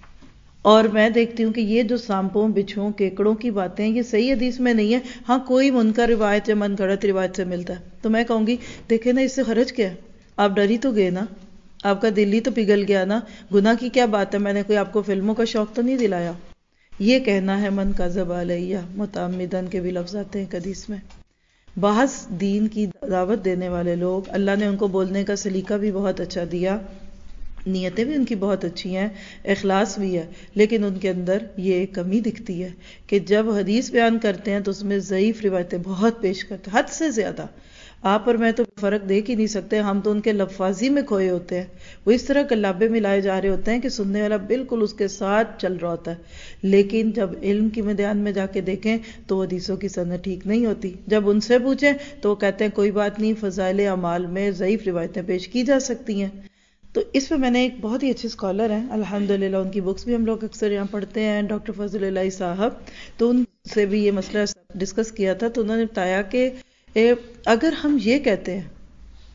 اور میں دیکھتی ہوں کہ یہ جو سانپوں، بچھوؤں، کیکڑوں کی باتیں یہ صحیح حدیث میں نہیں ہے، ہاں کوئی منکر روایت یا من گھڑت روایت سے ملتا ہے، تو میں کہوں گی دیکھیں نا اس سے حرج کیا ہے؟ آپ ڈر ہی تو گئے نا، آپ کا دل ہی تو پگھل گیا نا، گناہ کی کیا بات ہے؟ میں نے کوئی آپ کو فلموں کا شوق تو نہیں دلایا۔ یہ کہنا ہے من کذب علیہ متعمدن کے بھی لفظ آتے ہیں حدیث میں۔ بعض دین کی دعوت دینے والے لوگ، اللہ نے ان کو بولنے کا سلیقہ بھی بہت اچھا دیا، نیتیں بھی ان کی بہت اچھی ہیں، اخلاص بھی ہے، لیکن ان کے اندر یہ کمی دکھتی ہے کہ جب حدیث بیان کرتے ہیں تو اس میں ضعیف روایتیں بہت پیش کرتے ہیں، حد سے زیادہ۔ آپ اور میں تو فرق دیکھ ہی نہیں سکتے، ہم تو ان کے لفاظی میں کھوئے ہوتے ہیں، وہ اس طرح کلابے ملائے جا رہے ہوتے ہیں کہ سننے والا بالکل اس کے ساتھ چل رہا ہوتا ہے، لیکن جب علم کی میدان میں جا کے دیکھیں تو حدیثوں کی سند ٹھیک نہیں ہوتی۔ جب ان سے پوچھیں تو وہ کہتے ہیں کوئی بات نہیں، فضائل اعمال میں ضعیف روایتیں پیش کی جا سکتی ہیں۔ تو اس پہ میں نے ایک بہت ہی اچھے اسکالر ہیں الحمدللہ، ان کی بکس بھی ہم لوگ اکثر یہاں پڑھتے ہیں، ڈاکٹر فضل الہی صاحب، تو ان سے بھی یہ مسئلہ ڈسکس کیا تھا، تو انہوں نے بتایا کہ اگر ہم یہ کہتے ہیں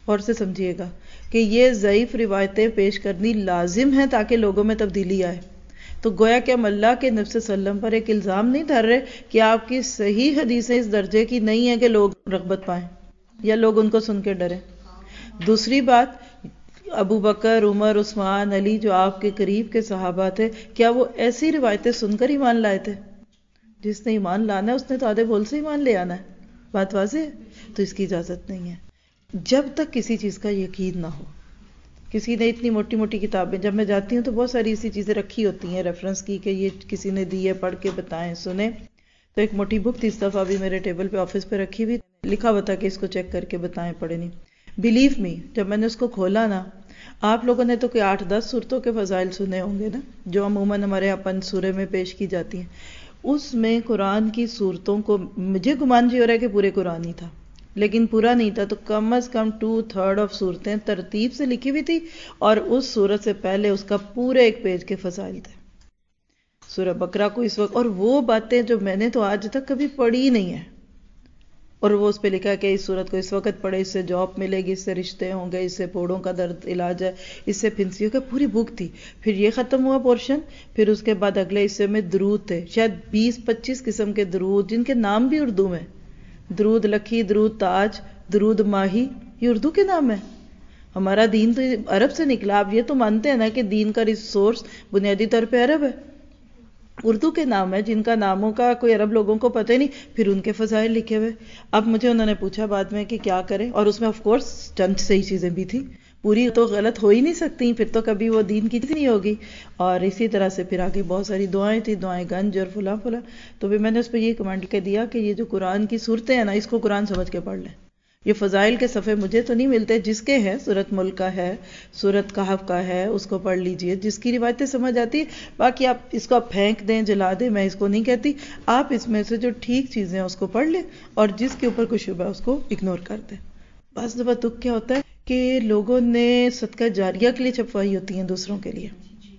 اور سے سمجھیے گا کہ یہ ضعیف روایتیں پیش کرنی لازم ہیں تاکہ لوگوں میں تبدیلی آئے. تو گویا کہ ہم اللہ کے نبی صلی اللہ علیہ وسلم پر ایک الزام نہیں دھر رہے کہ آپ کی صحیح حدیثیں اس درجے کی نہیں ہیں کہ لوگ رغبت پائیں یا لوگ ان کو سن کے ڈریں. دوسری بات، ابو بکر، عمر، عثمان، علی جو آپ کے قریب کے صحابہ تھے، کیا وہ ایسی روایتیں سن کر ایمان لائے تھے؟ جس نے ایمان لانا ہے اس نے تو آدھے بول سے ایمان لے آنا ہے. بات واضح ہے؟ تو اس کی اجازت نہیں ہے جب تک کسی چیز کا یقین نہ ہو. کسی نے اتنی موٹی موٹی کتابیں، جب میں جاتی ہوں تو بہت ساری ایسی چیزیں رکھی ہوتی ہیں ریفرنس کی کہ یہ کسی نے دی ہے، پڑھ کے بتائیں، سنیں. تو ایک موٹی بک تھی، اس دفعہ بھی میرے ٹیبل پہ آفس پہ رکھی ہوئی، لکھا ہوا تھا کہ اس کو چیک کر کے بتائیں، پڑھیں نہیں. بلیو می، جب میں نے اس کو کھولا نا، آپ لوگوں نے تو کوئی آٹھ دس صورتوں کے فضائل سنے ہوں گے نا، جو عموماً ہمارے اپن سورے میں پیش کی جاتی ہیں. اس میں قرآن کی صورتوں کو، مجھے گمان جی ہو رہا ہے کہ پورے قرآن ہی تھا، لیکن پورا نہیں تھا، تو کم از کم ٹو تھرڈ آف صورتیں ترتیب سے لکھی ہوئی تھی، اور اس صورت سے پہلے اس کا پورے ایک پیج کے فضائل تھے. سورہ بقرہ کو اس وقت، اور وہ باتیں جو میں نے تو آج تک کبھی پڑھی نہیں ہیں، اور وہ اس پہ لکھا ہے کہ اس صورت کو اس وقت پڑھے، اس سے جاب ملے گی، اس سے رشتے ہوں گے، اس سے پھوڑوں کا درد علاج ہے، اس سے پھنسیوں کا، پوری بک تھی. پھر یہ ختم ہوا پورشن، پھر اس کے بعد اگلے حصے میں درود تھے، شاید بیس پچیس قسم کے درود، جن کے نام بھی اردو میں، درود لکھی، درود تاج، درود ماہی، یہ اردو کے نام ہے. ہمارا دین تو عرب سے نکلا. آپ یہ تو مانتے ہیں نا کہ دین کا ریسورس بنیادی طور پہ عرب ہے. اردو کے نام ہے جن کا ناموں کا کوئی عرب لوگوں کو پتہ ہی نہیں، پھر ان کے فضائل لکھے ہوئے. اب مجھے انہوں نے پوچھا بعد میں کہ کیا کریں، اور اس میں آف کورس چند صحیح چیزیں بھی تھی، پوری تو غلط ہو ہی نہیں سکتی، پھر تو کبھی وہ دین کی نہیں ہوگی. اور اسی طرح سے پھر آگے بہت ساری دعائیں تھیں، دعائیں گنج اور فلاں فلاں. تو پھر میں نے اس پہ یہ کمنٹ کر دیا کہ یہ جو قرآن کی صورتیں ہیں نا، اس کو قرآن سمجھ کے پڑھ لیں. یہ فضائل کے صفحے مجھے تو نہیں ملتے، جس کے ہیں، سورۃ ملک کا ہے، سورۃ کہف کا ہے، اس کو پڑھ لیجئے، جس کی روایتیں سمجھ آتی ہے. باقی آپ اس کو آپ پھینک دیں، جلا دیں، میں اس کو نہیں کہتی. آپ اس میں سے جو ٹھیک چیزیں ہیں اس کو پڑھ لیں، اور جس کے اوپر کوئی شبہ ہے اس کو اگنور کر دیں. بعض دفعہ دکھ کیا ہوتا ہے کہ لوگوں نے صدقہ جاریہ کے لیے چھپوائی ہوتی ہیں دوسروں کے لیے،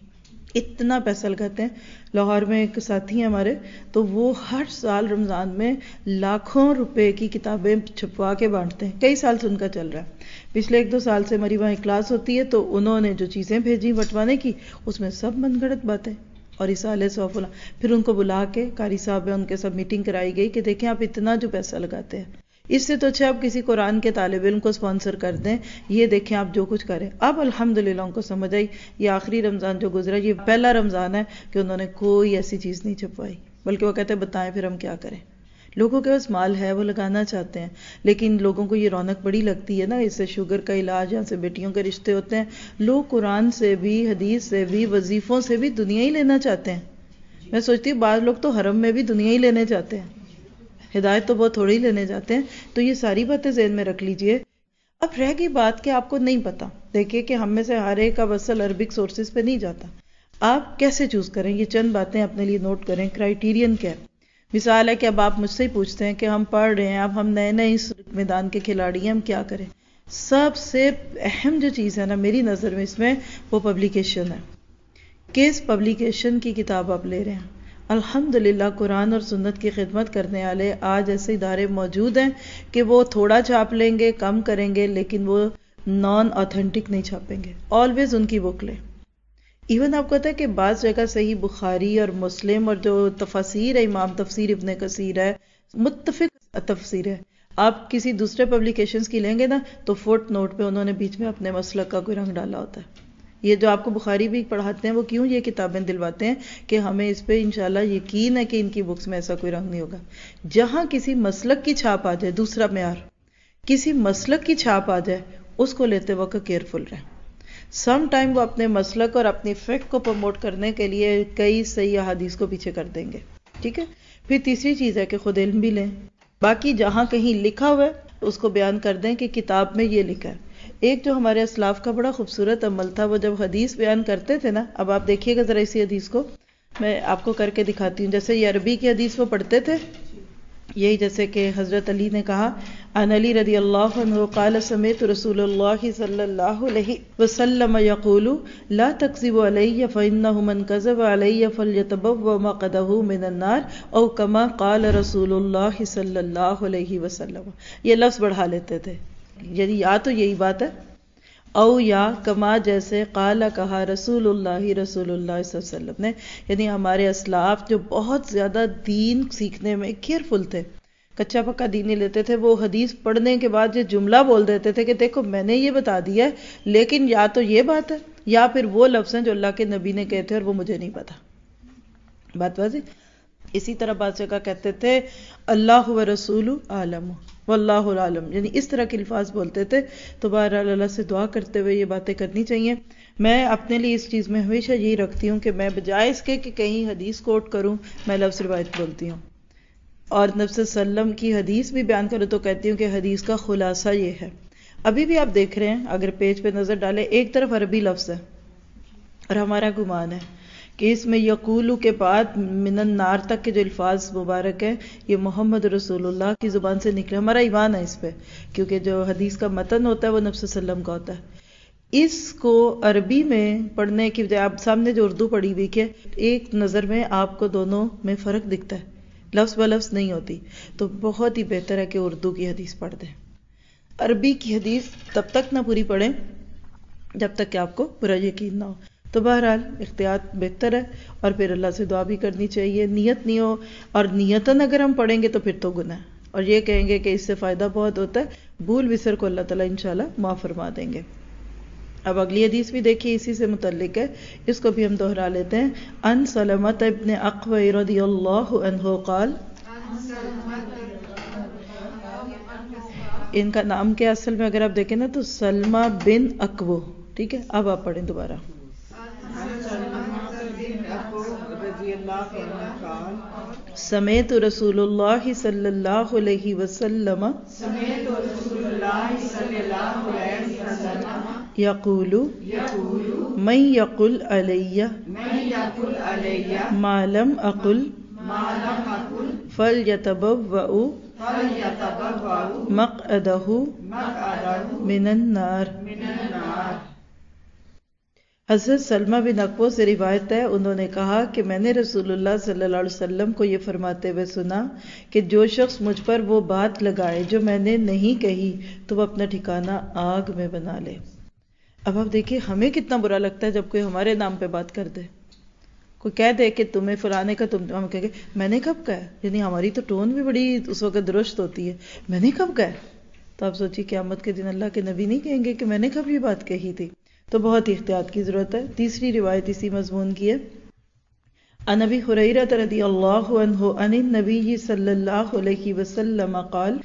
اتنا پیسہ لگاتے ہیں. لاہور میں ایک ساتھی ہیں ہمارے، تو وہ ہر سال رمضان میں لاکھوں روپے کی کتابیں چھپوا کے بانٹتے ہیں. کئی سال سے ان کا چل رہا ہے. پچھلے ایک دو سال سے ہماری وہاں کلاس ہوتی ہے، تو انہوں نے جو چیزیں بھیجی بٹوانے کی، اس میں سب من گھڑت باتیں اور رسالے سو فلاں. پھر ان کو بلا کے، قاری صاحب ہیں ان کے ساتھ میٹنگ کرائی گئی کہ دیکھیں آپ اتنا جو پیسہ لگاتے ہیں، اس سے تو اچھا آپ کسی قرآن کے طالب علم کو اسپانسر کر دیں. یہ دیکھیں آپ جو کچھ کریں. اب الحمدللہ ان کو سمجھ آئی. یہ آخری رمضان جو گزرا، یہ پہلا رمضان ہے کہ انہوں نے کوئی ایسی چیز نہیں چھپوائی، بلکہ وہ کہتے ہیں بتائیں پھر ہم کیا کریں. لوگوں کے پاس مال ہے، وہ لگانا چاہتے ہیں، لیکن لوگوں کو یہ رونق بڑی لگتی ہے نا، اس سے شوگر کا علاج، یہاں سے بیٹیوں کے رشتے ہوتے ہیں. لوگ قرآن سے بھی، حدیث سے بھی، وظیفوں سے بھی دنیا ہی لینا چاہتے ہیں. میں سوچتی ہوں بعض لوگ تو حرم میں بھی دنیا ہی لینے چاہتے ہیں، ہدایت تو بہت تھوڑی لینے جاتے ہیں. تو یہ ساری باتیں ذہن میں رکھ لیجئے. اب رہ گئی بات کہ آپ کو نہیں پتا، دیکھیے کہ ہم میں سے ہر ایک کا وصل عربک سورسز پہ نہیں جاتا. آپ کیسے چوز کریں؟ یہ چند باتیں اپنے لیے نوٹ کریں. کرائیٹیرین کیا ہے؟ مثال ہے کہ اب آپ مجھ سے ہی پوچھتے ہیں کہ ہم پڑھ رہے ہیں، اب ہم نئے نئے اس میدان کے کھلاڑی ہیں، ہم کیا کریں؟ سب سے اہم جو چیز ہے نا میری نظر میں اس میں، وہ پبلیکیشن ہے. کس پبلیکیشن کی کتاب آپ لے رہے ہیں؟ الحمدللہ قرآن اور سنت کی خدمت کرنے والے آج ایسے ادارے موجود ہیں کہ وہ تھوڑا چھاپ لیں گے، کم کریں گے، لیکن وہ نان آتھینٹک نہیں چھاپیں گے. آلویز ان کی بک لیں. ایون آپ کو پتا ہے کہ بعض جگہ صحیح بخاری اور مسلم اور جو تفاسیر ہے، امام تفسیر ابن کثیر ہے، متفق تفسیر ہے، آپ کسی دوسرے پبلیکیشنز کی لیں گے نا، تو فوٹ نوٹ پہ انہوں نے بیچ میں اپنے مسلک کا کوئی رنگ ڈالا ہوتا ہے. یہ جو آپ کو بخاری بھی پڑھاتے ہیں، وہ کیوں یہ کتابیں دلواتے ہیں؟ کہ ہمیں اس پہ انشاءاللہ یقین ہے کہ ان کی بکس میں ایسا کوئی رنگ نہیں ہوگا. جہاں کسی مسلک کی چھاپ آ جائے، دوسرا معیار، کسی مسلک کی چھاپ آ جائے، اس کو لیتے وقت کیئرفل رہیں. سم ٹائم وہ اپنے مسلک اور اپنی فقہ کو پروموٹ کرنے کے لیے کئی صحیح احادیث کو پیچھے کر دیں گے. ٹھیک ہے. پھر تیسری چیز ہے کہ خود علم بھی لیں. باقی جہاں کہیں لکھا ہوا ہے اس کو بیان کر دیں کہ کتاب میں یہ لکھا ہے. ایک جو ہمارے اسلاف کا بڑا خوبصورت عمل تھا، وہ جب حدیث بیان کرتے تھے نا، اب آپ دیکھیے گا ذرا اسی حدیث کو، میں آپ کو کر کے دکھاتی ہوں. جیسے یہ عربی کی حدیث وہ پڑھتے تھے، یہی جیسے کہ حضرت علی نے کہا، عن علی رضی اللہ عنہ قال سمعت رسول اللہ صلی اللہ علیہ وسلم یقول لا تکذبوا علی فانہ من کذب علی فلیتبوأ مقعدہ من النار او کما قال رسول اللہ صلی اللہ علیہ وسلم. یہ لفظ بڑھا لیتے تھے یعنی یا تو یہی بات ہے، او یا کما جیسے قال کہا رسول اللہ رسول اللہ صلی اللہ علیہ وسلم نے، یعنی ہمارے اسلاف جو بہت زیادہ دین سیکھنے میں کیئرفل تھے، کچا پکا دین نہیں لیتے تھے، وہ حدیث پڑھنے کے بعد یہ جملہ بول دیتے تھے کہ دیکھو میں نے یہ بتا دیا ہے لیکن یا تو یہ بات ہے یا پھر وہ لفظ ہیں جو اللہ کے نبی نے کہے تھے اور وہ مجھے نہیں پتا. بات واضح. اسی طرح بعض جگہ کہتے تھے اللہ و رسول عالم واللہ العالم، یعنی اس طرح کے الفاظ بولتے تھے. تو بہرحال اللہ سے دعا کرتے ہوئے یہ باتیں کرنی چاہیے. میں اپنے لیے اس چیز میں ہمیشہ یہی رکھتی ہوں کہ میں بجائے اس کے کہ کہیں حدیث کوٹ کروں میں لفظ روایت بولتی ہوں، اور نبی صلی اللہ علیہ وسلم کی حدیث بھی بیان کروں تو کہتی ہوں کہ حدیث کا خلاصہ یہ ہے. ابھی بھی آپ دیکھ رہے ہیں اگر پیج پہ نظر ڈالیں، ایک طرف عربی لفظ ہے اور ہمارا گمان ہے کہ اس میں یقولو کے بعد من النار تک کے جو الفاظ مبارک ہیں یہ محمد رسول اللہ کی زبان سے نکلے. ہمارا ایمان ہے اس پہ، کیونکہ جو حدیث کا متن ہوتا ہے وہ نبی صلی اللہ علیہ وسلم کا ہوتا ہے. اس کو عربی میں پڑھنے کی بجائے آپ سامنے جو اردو پڑھی ہوئی ہے، ایک نظر میں آپ کو دونوں میں فرق دکھتا ہے، لفظ بہ لفظ نہیں ہوتی. تو بہت ہی بہتر ہے کہ اردو کی حدیث پڑھ دیں. عربی کی حدیث تب تک نہ پوری پڑھیں جب تک کہ آپ کو پورا یقین نہ ہو. تو بہرحال احتیاط بہتر ہے، اور پھر اللہ سے دعا بھی کرنی چاہیے. نیت نہیں ہو اور نیتاً اگر ہم پڑھیں گے تو پھر تو گناہ ہے، اور یہ کہیں گے کہ اس سے فائدہ بہت ہوتا ہے. بھول بسر کو اللہ تعالیٰ انشاءاللہ معاف فرما دیں گے. اب اگلی حدیث بھی دیکھیے اسی سے متعلق ہے، اس کو بھی ہم دوہرا لیتے ہیں. ان سلمۃ ابن اقوع رضی اللہ عنہ قال، ان کا نام کیا اصل میں اگر آپ دیکھیں نا تو سلمہ بن اقوع. ٹھیک ہے، اب آپ پڑھیں دوبارہ. سمیت رسول اللہ صلی اللہ علیہ وسلم یقول من یقل علی ما لم اقل فلیتبوأ مقعدہ من النار. حضرت سلمہ بن اقوع سے روایت ہے، انہوں نے کہا کہ میں نے رسول اللہ صلی اللہ علیہ وسلم کو یہ فرماتے ہوئے سنا کہ جو شخص مجھ پر وہ بات لگائے جو میں نے نہیں کہی تو وہ اپنا ٹھکانہ آگ میں بنا لے. اب آپ دیکھیے ہمیں کتنا برا لگتا ہے جب کوئی ہمارے نام پہ بات کر دے، کوئی کہہ دے کہ تمہیں فلانے کا، تم ہم کہیں گے میں نے کب کہا، یعنی ہماری تو ٹون بھی بڑی اس وقت درست ہوتی ہے، میں نے کب کہا. تو آپ سوچیے قیامت کے دن اللہ کے نبی نہیں کہیں گے کہ میں نے کب یہ بات کہی تھی. تو بہت احتیاط کی ضرورت ہے. تیسری روایت اسی مضمون کی ہے. عن ابی ہریرہ رضی اللہ عنہ عن النبی صلی اللہ علیہ وسلم قال،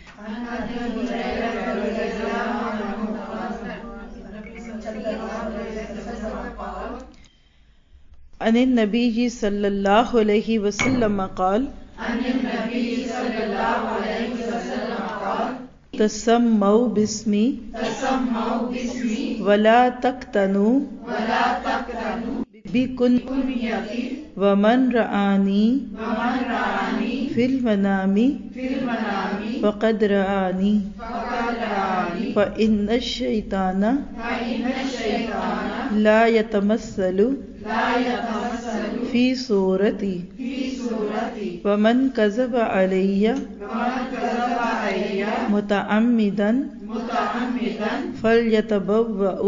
عن النبی صلی اللہ علیہ وسلم قال تسموا باسمی ولا تقتنوا بکنیتی ومن رآنی فی المنام فقد رآنی فإن الشیطان لا یتمثل فی صورتی ومن کذب علی متعمدا فلیتبوأ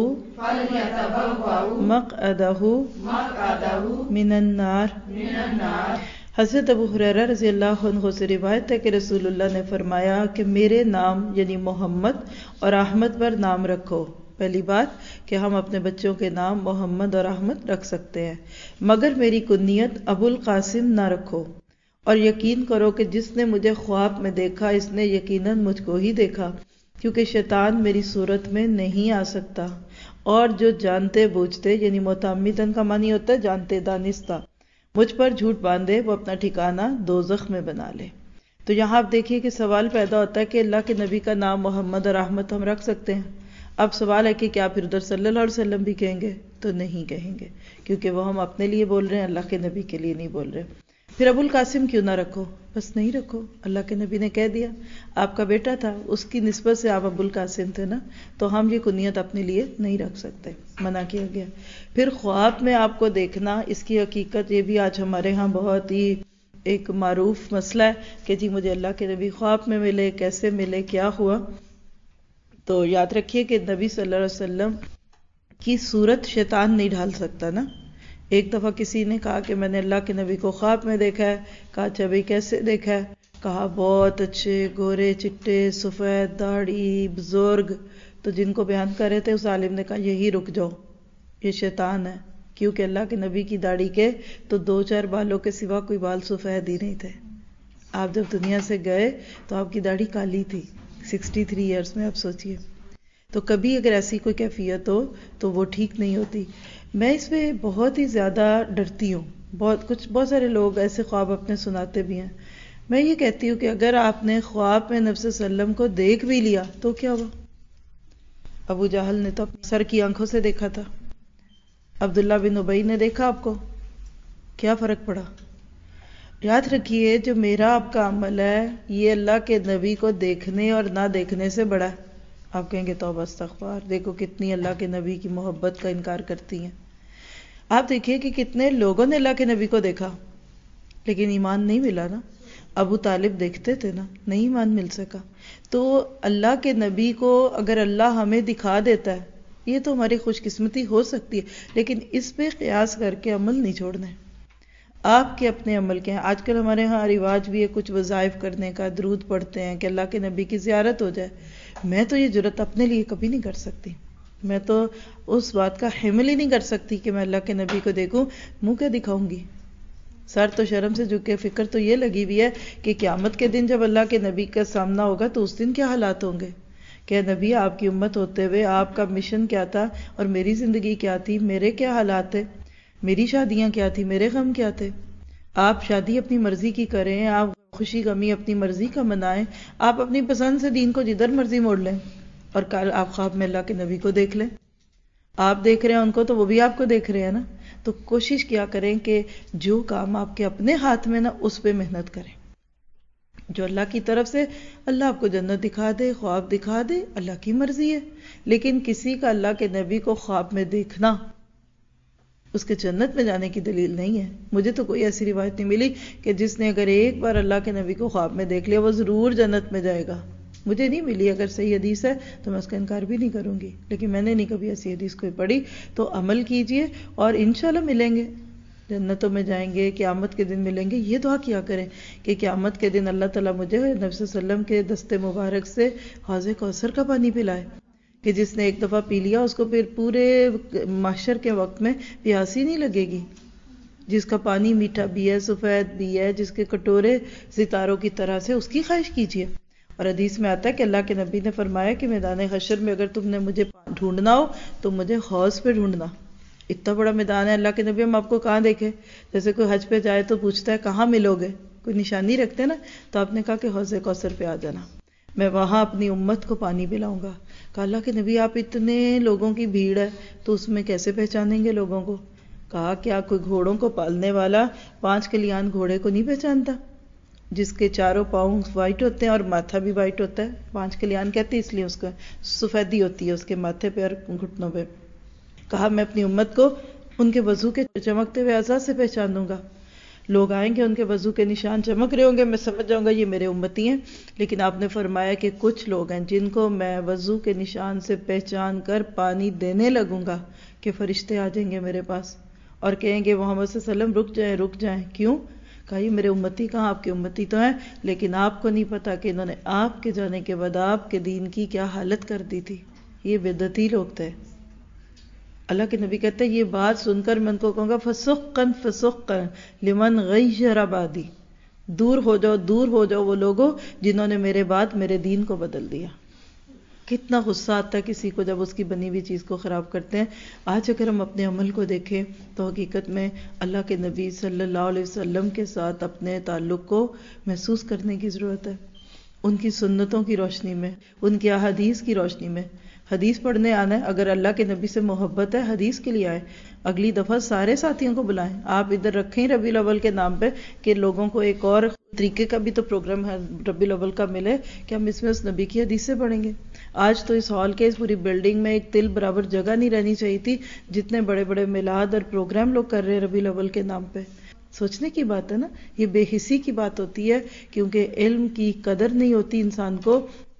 مقعدہ من النار. حضرت ابو ہریرہ رضی اللہ عنہ سے روایت ہے کہ رسول اللہ نے فرمایا کہ میرے نام یعنی محمد اور احمد پر نام رکھو. پہلی بات کہ ہم اپنے بچوں کے نام محمد اور احمد رکھ سکتے ہیں، مگر میری کنیت ابو القاسم نہ رکھو. اور یقین کرو کہ جس نے مجھے خواب میں دیکھا اس نے یقیناً مجھ کو ہی دیکھا، کیونکہ شیطان میری صورت میں نہیں آ سکتا. اور جو جانتے بوجھتے یعنی متعمدن کا معنی ہوتا ہے جانتے دانستہ مجھ پر جھوٹ باندھے وہ اپنا ٹھکانہ دوزخ میں بنا لے. تو یہاں آپ دیکھیے کہ سوال پیدا ہوتا ہے کہ اللہ کے نبی کا نام محمد اور احمد ہم رکھ سکتے ہیں. اب سوال ہے کہ کیا پھر ادھر صلی اللہ علیہ وسلم بھی کہیں گے؟ تو نہیں کہیں گے، کیونکہ وہ ہم اپنے لیے بول رہے ہیں، اللہ کے نبی کے لیے نہیں بول رہے. پھر ابو القاسم کیوں نہ رکھو؟ بس نہیں رکھو، اللہ کے نبی نے کہہ دیا، آپ کا بیٹا تھا اس کی نسبت سے آپ ابو القاسم تھے نا، تو ہم یہ کنیت اپنے لیے نہیں رکھ سکتے، منع کیا گیا. پھر خواب میں آپ کو دیکھنا، اس کی حقیقت یہ بھی آج ہمارے ہاں بہت ہی ایک معروف مسئلہ ہے کہ جی مجھے اللہ کے نبی خواب میں ملے، کیسے ملے، کیا ہوا. تو یاد رکھیے کہ نبی صلی اللہ علیہ وسلم کی صورت شیطان نہیں ڈھال سکتا نا. ایک دفعہ کسی نے کہا کہ میں نے اللہ کے نبی کو خواب میں دیکھا ہے. کہا اچھا بھائی کیسے دیکھا ہے؟ کہا بہت اچھے گورے چٹے سفید داڑھی بزرگ. تو جن کو بیان کر رہے تھے اس عالم نے کہا یہی رک جاؤ، یہ شیطان ہے، کیونکہ اللہ کے نبی کی داڑھی کے تو دو چار بالوں کے سوا کوئی بال سفید ہی نہیں تھے. آپ جب دنیا سے گئے تو آپ کی داڑھی کالی تھی سکسٹی تھری ایئرس میں. آپ سوچئے تو کبھی اگر ایسی کوئی کیفیت ہو تو وہ ٹھیک نہیں ہوتی. میں اس پہ بہت ہی زیادہ ڈرتی ہوں. بہت کچھ بہت سارے لوگ ایسے خواب اپنے سناتے بھی ہیں. میں یہ کہتی ہوں کہ اگر آپ نے خواب میں نبی صلی اللہ علیہ وسلم کو دیکھ بھی لیا تو کیا ہوا؟ ابو جہل نے تو اپنے سر کی آنکھوں سے دیکھا تھا. عبداللہ بن ابی نے دیکھا آپ کو، کیا فرق پڑا؟ یاد رکھیے جو میرا آپ کا عمل ہے یہ اللہ کے نبی کو دیکھنے اور نہ دیکھنے سے بڑا ہے. آپ کہیں گے توبہ استغفار، دیکھو کتنی اللہ کے نبی کی محبت کا انکار کرتی ہیں. آپ دیکھیے کہ کتنے لوگوں نے اللہ کے نبی کو دیکھا لیکن ایمان نہیں ملا نا. ابو طالب دیکھتے تھے نا، نہیں ایمان مل سکا. تو اللہ کے نبی کو اگر اللہ ہمیں دکھا دیتا ہے یہ تو ہماری خوش قسمتی ہو سکتی ہے، لیکن اس پہ قیاس کر کے عمل نہیں چھوڑنا ہے. آپ کے اپنے عمل کے ہیں. آج کل ہمارے ہاں رواج بھی ہے کچھ وظائف کرنے کا، درود پڑھتے ہیں کہ اللہ کے نبی کی زیارت ہو جائے. میں تو یہ جرت اپنے لیے کبھی نہیں کر سکتی. میں تو اس بات کا حمل ہی نہیں کر سکتی کہ میں اللہ کے نبی کو دیکھوں. منہ کیا دکھاؤں گی؟ سر تو شرم سے جھک کے فکر تو یہ لگی ہوئی ہے کہ قیامت کے دن جب اللہ کے نبی کا سامنا ہوگا تو اس دن کیا حالات ہوں گے کہ نبی آپ کی امت ہوتے ہوئے آپ کا مشن کیا تھا اور میری زندگی کیا تھی، میرے کیا حالات تھے، میری شادیاں کیا تھی، میرے غم کیا تھے. آپ شادی اپنی مرضی کی کریں، آپ خوشی غمی اپنی مرضی کا منائیں، آپ اپنی پسند سے دین کو جدھر مرضی موڑ لیں، اور کل آپ خواب میں اللہ کے نبی کو دیکھ لیں. آپ دیکھ رہے ہیں ان کو تو وہ بھی آپ کو دیکھ رہے ہیں نا. تو کوشش کیا کریں کہ جو کام آپ کے اپنے ہاتھ میں نا اس پہ محنت کریں. جو اللہ کی طرف سے اللہ آپ کو جنت دکھا دے، خواب دکھا دے، اللہ کی مرضی ہے. لیکن کسی کا اللہ کے نبی کو خواب میں دیکھنا اس کے جنت میں جانے کی دلیل نہیں ہے. مجھے تو کوئی ایسی روایت نہیں ملی کہ جس نے اگر ایک بار اللہ کے نبی کو خواب میں دیکھ لیا وہ ضرور جنت میں جائے گا. مجھے نہیں ملی. اگر صحیح حدیث ہے تو میں اس کا انکار بھی نہیں کروں گی، لیکن میں نے نہیں کبھی ایسی حدیث کوئی پڑھی. تو عمل کیجئے اور انشاءاللہ ملیں گے، جنتوں میں جائیں گے، قیامت کے دن ملیں گے. یہ دعا کیا کریں کہ قیامت کے دن اللہ تعالیٰ مجھے نبی صلی اللہ علیہ وسلم کے دست مبارک سے حوض کوثر کا پانی پلائے کہ جس نے ایک دفعہ پی لیا اس کو پھر پورے محشر کے وقت میں پیاسی نہیں لگے گی. جس کا پانی میٹھا بھی ہے، سفید بھی ہے، جس کے کٹورے ستاروں کی طرح سے، اس کی خواہش کیجیے. اور حدیث میں آتا ہے کہ اللہ کے نبی نے فرمایا کہ میدان حشر میں اگر تم نے مجھے ڈھونڈنا ہو تو مجھے حوض پہ ڈھونڈنا. اتنا بڑا میدان ہے اللہ کے نبی، ہم آپ کو کہاں دیکھے؟ جیسے کوئی حج پہ جائے تو پوچھتا ہے کہاں ملو گے، کوئی نشانی رکھتے نا. تو آپ نے کہا کہ حوض کوثر پہ آ جانا، میں وہاں اپنی امت کو پانی پلاؤں گا. کہا اللہ کے نبی آپ اتنے لوگوں کی بھیڑ ہے تو اس میں کیسے پہچانیں گے لوگوں کو؟ کہا کیا کوئی گھوڑوں کو پالنے والا پانچ کلیان گھوڑے کو نہیں پہچانتا جس کے چاروں پاؤں وائٹ ہوتے ہیں اور ماتھا بھی وائٹ ہوتا ہے؟ پانچ کلیان کہتے ہیں اس لیے اس کو سفیدی ہوتی ہے اس کے ماتھے پہ اور گھٹنوں پہ. کہا میں اپنی امت کو ان کے وضو کے چمکتے ہوئے اعضاء سے پہچان دوں گا. لوگ آئیں گے ان کے وضو کے نشان چمک رہے ہوں گے، میں سمجھ جاؤں گا یہ میرے امتی ہیں. لیکن آپ نے فرمایا کہ کچھ لوگ ہیں جن کو میں وضو کے نشان سے پہچان کر پانی دینے لگوں گا کہ فرشتے آ جائیں گے میرے پاس اور کہیں گے محمد صلی اللہ علیہ وسلم رک جائیں رک جائیں. کیوں؟ کہا یہ میرے امتی کہاں، آپ کے امتی تو ہیں لیکن آپ کو نہیں پتا کہ انہوں نے آپ کے جانے کے بعد آپ کے دین کی کیا حالت کر دی تھی. یہ بدعتی لوگ تھے. اللہ کے نبی کہتے ہیں یہ بات سن کر میں ان کو کہوں گا فسقاً فسقاً لمن غیر بعدی، دور ہو جاؤ دور ہو جاؤ وہ لوگوں جنہوں نے میرے بعد میرے دین کو بدل دیا. کتنا غصہ آتا ہے کسی کو جب اس کی بنی ہوئی چیز کو خراب کرتے ہیں. آج اگر ہم اپنے عمل کو دیکھیں تو حقیقت میں اللہ کے نبی صلی اللہ علیہ وسلم کے ساتھ اپنے تعلق کو محسوس کرنے کی ضرورت ہے، ان کی سنتوں کی روشنی میں، ان کی احادیث کی روشنی میں. حدیث پڑھنے آنا ہے، اگر اللہ کے نبی سے محبت ہے حدیث کے لیے آئے. اگلی دفعہ سارے ساتھیوں کو بلائیں. آپ ادھر رکھیں ربیع الاول کے نام پہ کہ لوگوں کو ایک اور طریقے کا بھی تو پروگرام ہے ربیع الاول کا ملے کہ ہم اس میں اس نبی کی حدیث سے پڑھیں گے. آج تو اس ہال کے اس پوری بلڈنگ میں ایک تل برابر جگہ نہیں رہنی چاہیے تھی جتنے بڑے بڑے میلاد اور پروگرام لوگ کر رہے ہیں ربیع الاول کے نام پہ. سوچنے کی بات ہے نا، یہ بے حسی کی بات ہوتی ہے کیونکہ علم کی قدر نہیں ہوتی انسان کو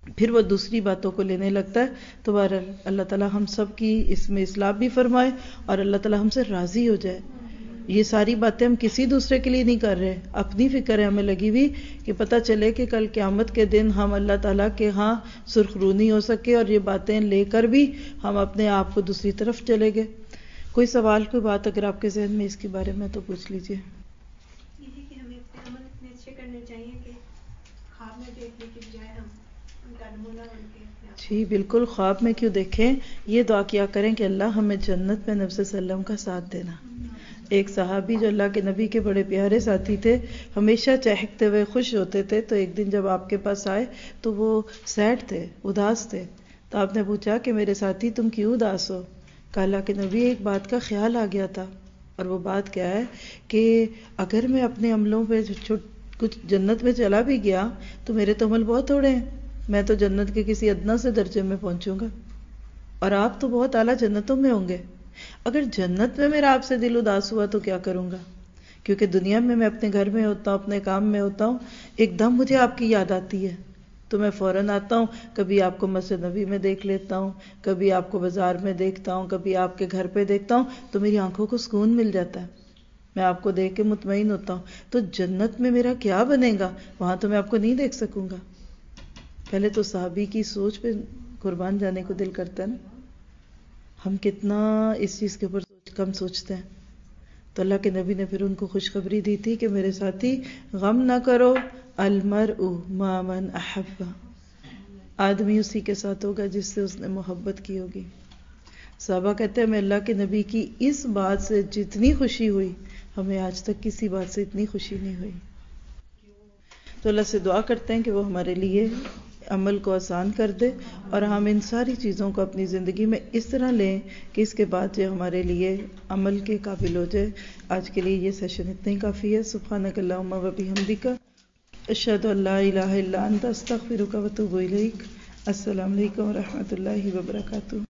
پھر وہ دوسری باتوں کو لینے لگتا ہے. تو بہرحال اللہ تعالیٰ ہم سب کی اس میں اصلاح بھی فرمائے اور اللہ تعالیٰ ہم سے راضی ہو جائے. یہ ساری باتیں ہم کسی دوسرے کے لیے نہیں کر رہے، اپنی فکر ہے ہمیں لگی ہوئی کہ پتہ چلے کہ کل قیامت کے دن ہم اللہ تعالیٰ کے ہاں سرخ رونی ہو سکے، اور یہ باتیں لے کر بھی ہم اپنے آپ کو دوسری طرف چلے گئے. کوئی سوال، کوئی بات اگر آپ کے ذہن میں اس کے بارے میں تو پوچھ لیجئے. یہ ہے کہ ہمیں اپنے عمل اتنے اچھے کرنے چاہیے کہ خواب میں دیکھنے کی بجائے ہم ان کا نمونہ بن کے اپنے آپ. جی بالکل، خواب میں کیوں دیکھیں، یہ دعا کیا کریں کہ اللہ ہمیں جنت میں نبی صلی اللہ علیہ وسلم کا ساتھ دینا. ایک صحابی جو اللہ کے نبی کے بڑے پیارے ساتھی تھے، ہمیشہ چہکتے ہوئے خوش ہوتے تھے، تو ایک دن جب آپ کے پاس آئے تو وہ سیڈ تھے، اداس تھے. تو آپ نے پوچھا کہ میرے ساتھی تم کیوں اداس ہو؟ کہ اللہ کے نبی ایک بات کا خیال آ گیا تھا، اور وہ بات کیا ہے کہ اگر میں اپنے عملوں پہ کچھ جنت میں چلا بھی گیا تو میرے تو عمل بہت تھوڑے ہیں، میں تو جنت کے کسی ادنا سے درجے میں پہنچوں گا، اور آپ تو بہت اعلیٰ جنتوں میں ہوں گے. اگر جنت میں میرا آپ سے دل اداس ہوا تو کیا کروں گا؟ کیونکہ دنیا میں میں اپنے گھر میں ہوتا ہوں، اپنے کام میں ہوتا ہوں، ایک دم مجھے آپ کی یاد آتی ہے تو میں فوراً آتا ہوں. کبھی آپ کو مسجد نبی میں دیکھ لیتا ہوں، کبھی آپ کو بازار میں دیکھتا ہوں، کبھی آپ کے گھر پہ دیکھتا ہوں، تو میری آنکھوں کو سکون مل جاتا ہے، میں آپ کو دیکھ کے مطمئن ہوتا ہوں. تو جنت میں میرا کیا بنے گا؟ وہاں تو میں آپ کو نہیں دیکھ سکوں گا. پہلے تو صحابی کی سوچ پہ قربان جانے کو دل کرتا ہے نا. ہم کتنا اس چیز کے اوپر کم سوچتے ہیں. تو اللہ کے نبی نے پھر ان کو خوشخبری دی تھی کہ میرے ساتھی غم نہ کرو، المرء مع من احب، آدمی اسی کے ساتھ ہوگا جس سے اس نے محبت کی ہوگی. صحابہ کہتے ہیں میں اللہ کے نبی کی اس بات سے جتنی خوشی ہوئی، ہمیں آج تک کسی بات سے اتنی خوشی نہیں ہوئی. تو اللہ سے دعا کرتے ہیں کہ وہ ہمارے لیے عمل کو آسان کر دے، اور ہم ان ساری چیزوں کو اپنی زندگی میں اس طرح لیں کہ اس کے بعد جو ہمارے لیے عمل کے قابل ہو جائے. آج کے لیے یہ سیشن اتنا ہی کافی ہے. سبحانک اللہم و بحمدک، اشہد ان لا الہ الا انت، استغفرک و اتوب الیک. السلام علیکم و رحمۃ اللہ وبرکاتہ.